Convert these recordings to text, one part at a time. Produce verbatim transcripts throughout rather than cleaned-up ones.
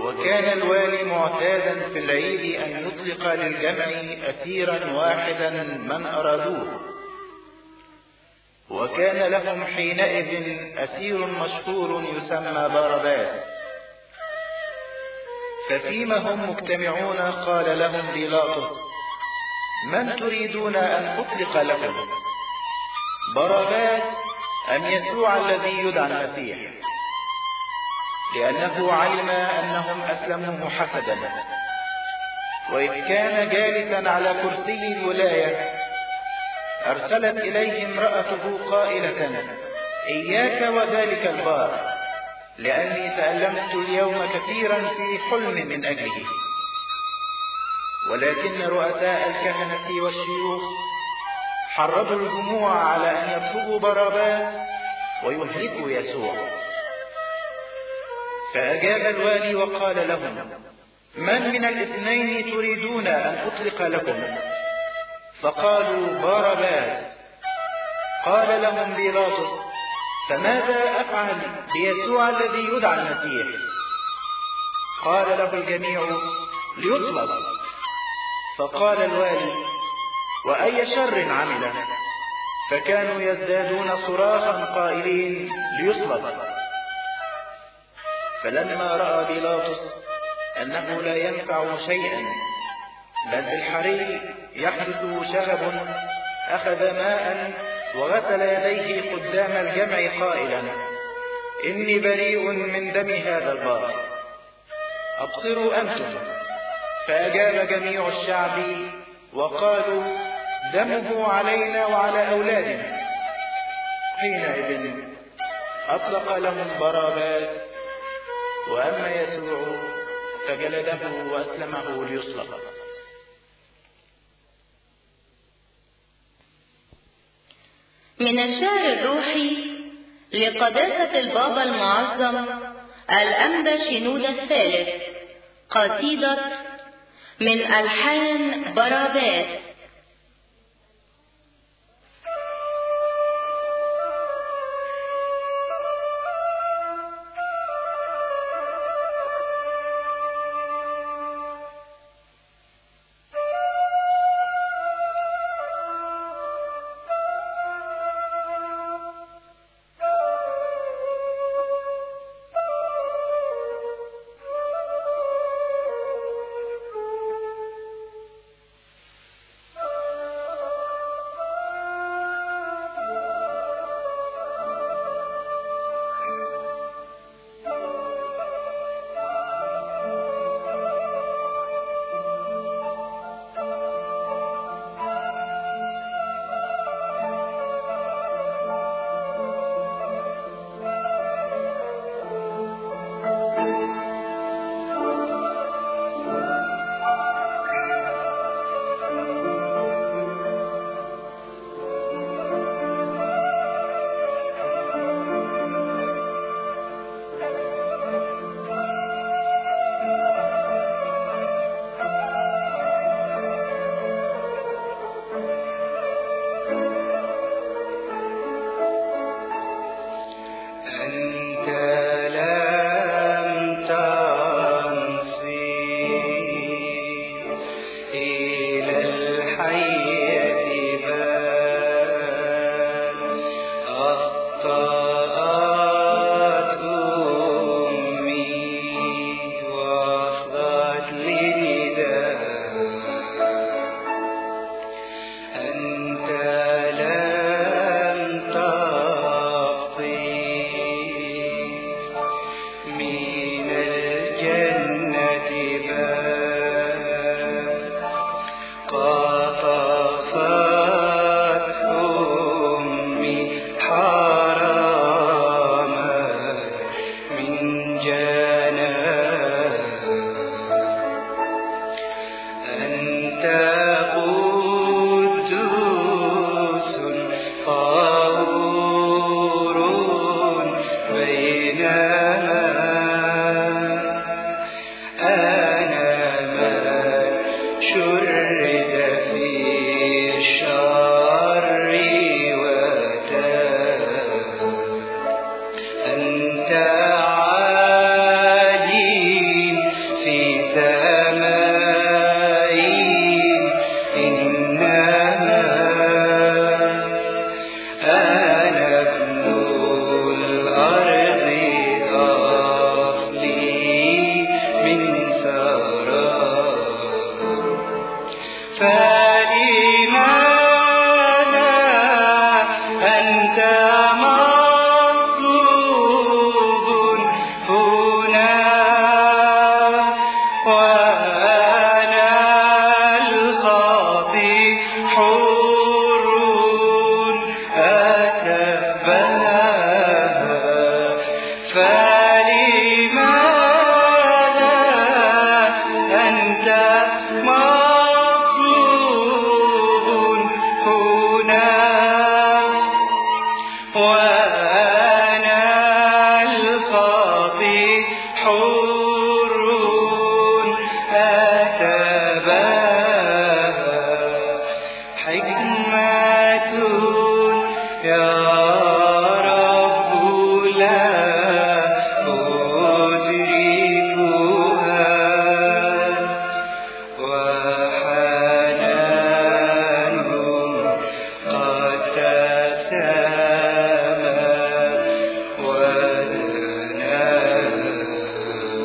وكان الوالي معتادا في العيد أن يطلق للجمع أسيرا واحدا من أرادوه، وكان لهم حينئذ أسير مشهور يسمى باراباس. ففيما هم مجتمعون قال لهم بيلاطس: من تريدون أن أطلق لكم، باراباس أم يسوع الذي يدعى المسيح؟ لأنه علم أنهم أسلموه حسدا. وإذ كان جالسا على كرسي الولاية أرسلت إليه امرأته قائلة: إياك وذلك البار، لأني تألمت اليوم كثيرا في حلم من أجله. ولكن رؤساء الكهنة والشيوخ حرضوا الجموع على أن يطلبوا باراباس ويهلكوا يسوع. فأجاب الوالي وقال لهم: من من الاثنين تريدون أن أطلق لكم؟ فقالوا: باراباس. قال لهم بيلاطس: فماذا أفعل بيسوع الذي يدعى المسيح؟ قال له الجميع: ليصلب. فقال الوالي: وأي شر عمل؟ فكانوا يزدادون صراخا قائلين: ليصلب. فلما رأى بيلاطس أنه لا ينفع شيئا بل بالحري يحدث شغب، أخذ ماء وغسل يديه قدام الجمع قائلا: إني بريء من دم هذا البار، أبصروا أنتم. فأجاب جميع الشعب وقالوا: دمه علينا وعلى أولادنا. حينئذ أطلق لهم باراباس، وأما يسوع فجلده وأسلمه ليصلب. من الشعر الروحي لقداسة البابا المعظم الأنبا شنودة الثالث، قصيدة من ألحان باراباس. أنت لم تقضي حر أتباهى حكمة يا رب لا أدركها وحنان قد تسامى ولنا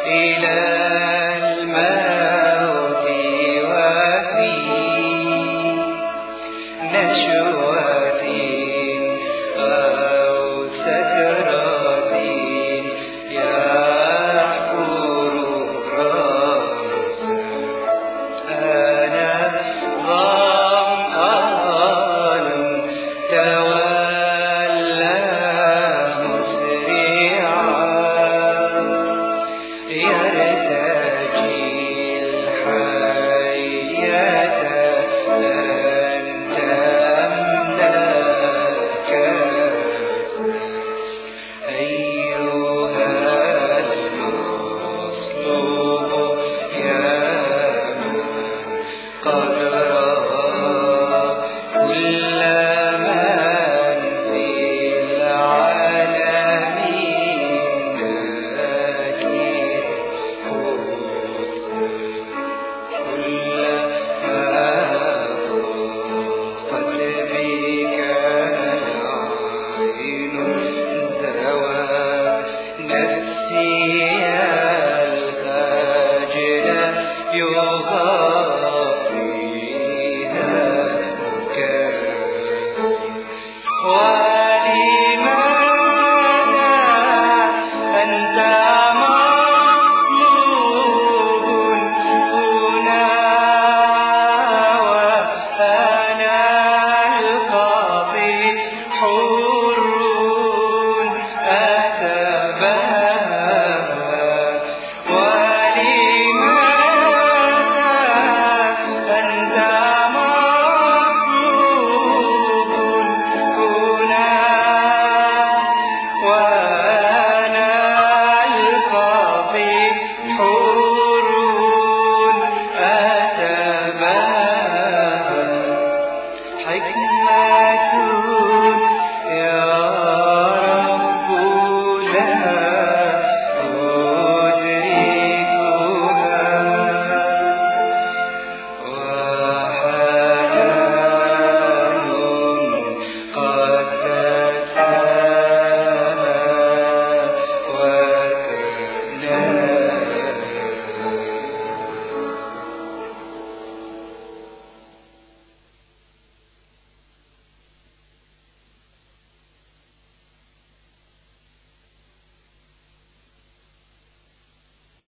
حور